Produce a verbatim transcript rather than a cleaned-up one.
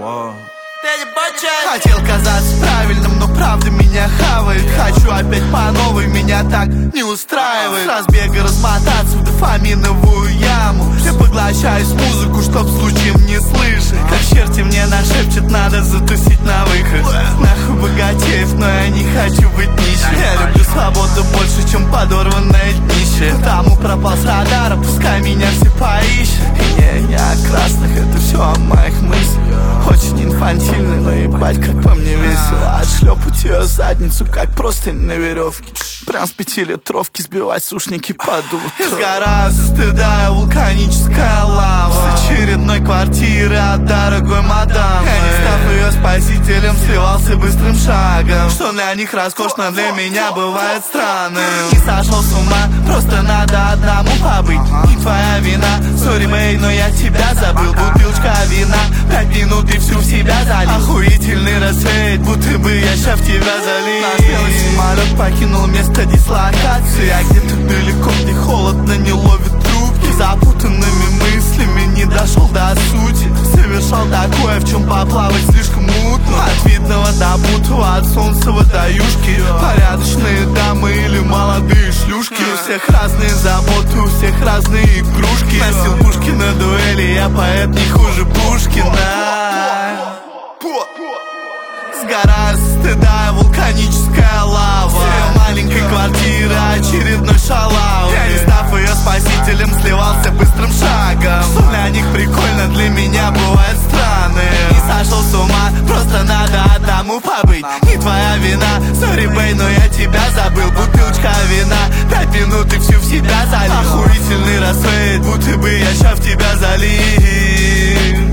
Wow. Хотел казаться правильным, но правда меня хавает. Хочу опять по новой, меня так не устраивает. С разбега размотаться в дофаминовую яму. Я поглощаюсь в музыку, чтоб случаем не слышать. Как черти мне нашепчет, надо затусить на выход. Нахуй богатеев, но я не хочу быть нищим. Я люблю свободу больше, чем подорванное днище. Потому пропал с радара, пускай меня все поищут. И не, не о красных, это все о моих мыслях. Очень инфантильный, но ебать, как по мне весело. Отшлепать ее задницу, как простынь на веревке. Прям с пятилитровки сбивать сушники под утро. Сгораю со стыда, вулканическая лава. С очередной квартиры от дорогой мадамы. Я, не став ее спасителем, сливался быстрым шагом. Что для них роскошно, для меня бывает странным. Не сошел с ума, просто надо одному побыть. Не твоя вина, сори, бэй, но я тебя забыл. Бутылочка вина, пять минут и всю в себя залил. Охуительный рассвет, будто бы я ща в тебя залил. Наш белый самолет покинул место дислокации. А где-то далеко, где холодно, не ловит трубки. Запутанными мыслями не дошел до сути. Совершал такое, в чем поплавать слишком мутно. От видного до бутого, от солнцева до юшки. Порядочные дамы или молодые шлюшки. У всех разные заботы, у всех разные игрушки. Носил пушки на дуэли, я поэт не хуже Пушкина. Сгораю со стыда, вулканическая лава. В маленькой квартире очередной шалав. Я, не став ее спасителем, сливался быстрым шагом. Что для них прикольно, для меня бывает странным. Не сошел с ума, просто надо одному побыть. Не твоя вина, сори, бэй, но я тебя забыл. Бутылочка вина, пять минут и всю в себя залил. Охуительный рассвет, будто бы я ща в тебя залил.